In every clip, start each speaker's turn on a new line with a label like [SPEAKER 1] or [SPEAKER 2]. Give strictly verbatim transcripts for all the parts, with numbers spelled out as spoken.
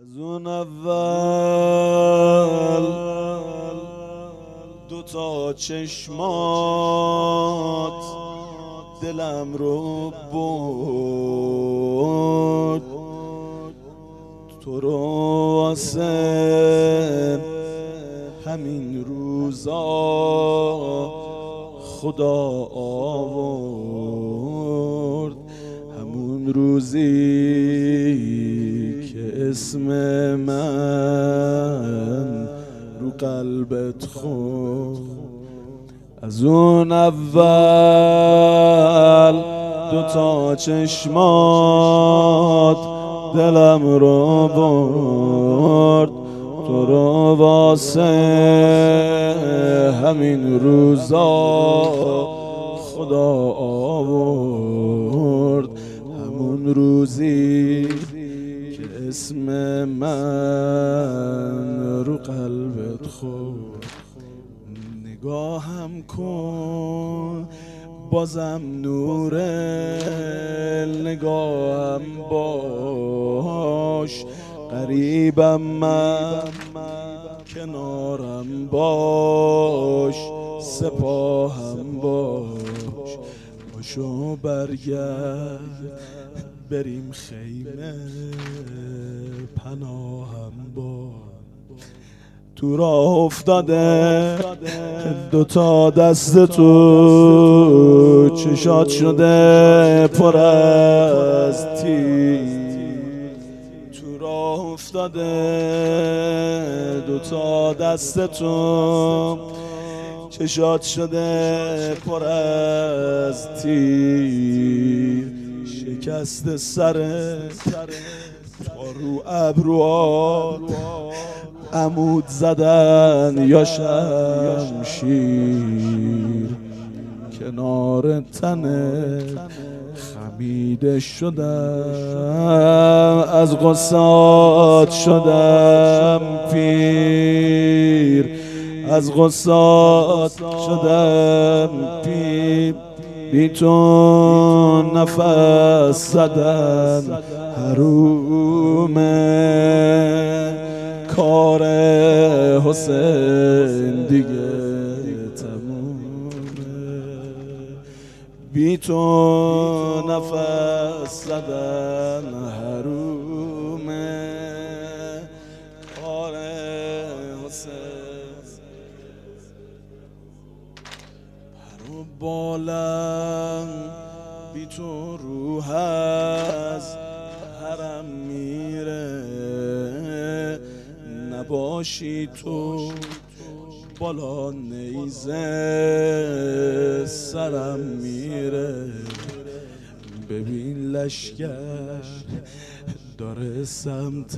[SPEAKER 1] از اون اول دو تا چشمات دلم رو برد، تو رو واسه همین روزا خدا آورد. همون روزی که اسم من رو قلبت خورد. از اون اول دو تا چشمات دلم رو برد، تو رو واسه همین روزا خدا آورد. همون روزی که اسم من رو قلبت خورد. نگاهم کن بازم نوره، نگاهم باش، قریبم من کنارم باش، سپاهم باش. پاشو برگرد بریم خیمه، پناهم باش. تو راه افتاده دوتا دست تو، چشات شده پر از تیر. تو راه افتاده دوتا دست تو، چشات شده پر از تیر. شکست سرت تا رو ابروات، عمود زدن یا شمشیر. کنار تنت خمیده شدم، از غصات شدم پیر، از غصات شدم پیر. بی تو نفس زدن حرومه، کار حسین دیگه تمومه. بی تو نفس زدن حرومه، کار حسین. پر و بالم بی تو روح از حرم میره، نباشی تو بالا نیزه سرم میره. ببین لشگر داره سمت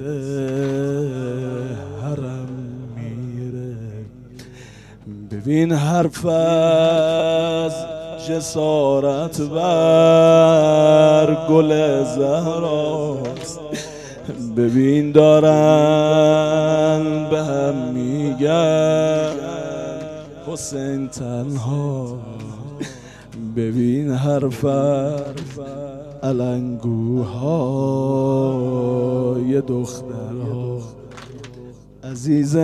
[SPEAKER 1] حرم میره، ببین حرف از جسارت بر گل زهراست. ببین دارن به هم میگن حسین تنها، ببین حرف علنگوهای دخترها. عزیز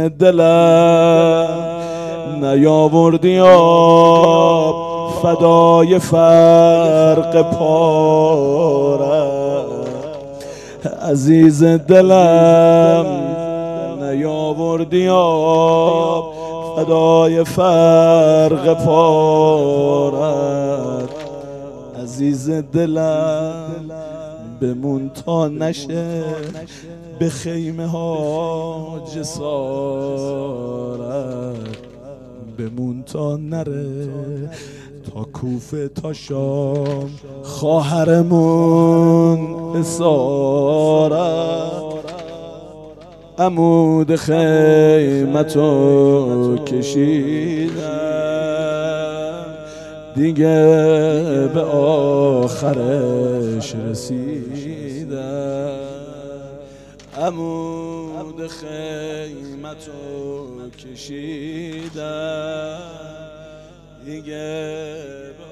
[SPEAKER 1] دلم نیاوردی آب فدای فرق پارم، عزیز دلم نیاوردی آب فدای فرق پارم. عزیز دلم بمون تا نشه به خیمه ها جسارت، بمون تا نره تا کوفه تا شام خواهرمون اسارت. عمود خیمتو کشیدم دیگه به آخرش رسیدم. عمود خیمتو کشیدم دیگه